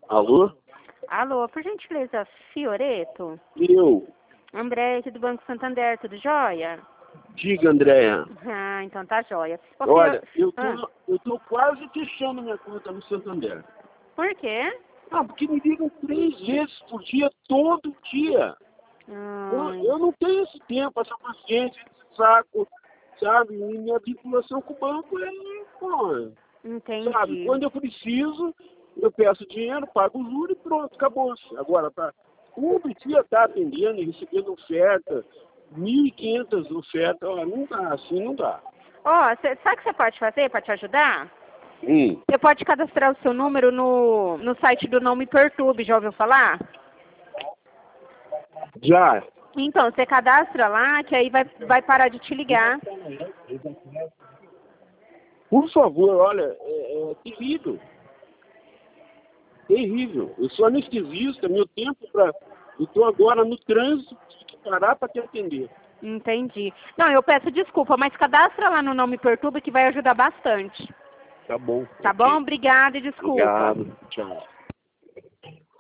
Alô? Alô, por gentileza, Fioreto? Eu. André aqui do Banco Santander, tudo jóia? Diga, Andréia. Ah, então tá jóia. Ô, Olha, Ah, eu tô quase fechando minha conta no Santander. por quê? Ah, porque me ligam 3 vezes por dia, todo dia. Eu não tenho esse tempo, essa paciência, esse saco, sabe? E minha vinculação com o banco é, pô, sabe? Entendi. Quando eu preciso, eu peço dinheiro, pago o juro e pronto, acabou-se. Agora, tá, todo dia tá atendendo e recebendo oferta, 1.500 ofertas, ó, não dá, assim não dá. Ó, sabe o que você pode fazer para te ajudar? Hum, Você pode cadastrar o seu número no site do Não Me Perturbe, já ouviu falar? já. Então, você cadastra lá, que aí vai parar de te ligar. Por favor, olha, é terrível. Terrível. Eu sou anestesista, meu tempo para. Eu estou agora no trânsito, tive que parar para te atender. Entendi. Não, eu peço desculpa, mas cadastra lá no Não Me Perturbe que vai ajudar bastante. Tá bom. Tá Ok. bom? Obrigada e desculpa. Obrigado. Tchau.